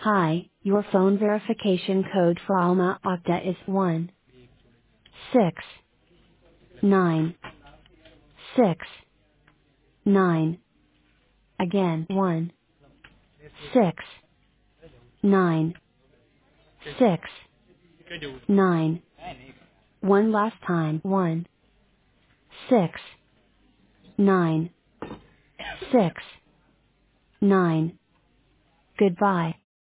Hi, your phone verification code for Alma Ata is 16969. Again, 16969. One last time, 16969. Goodbye.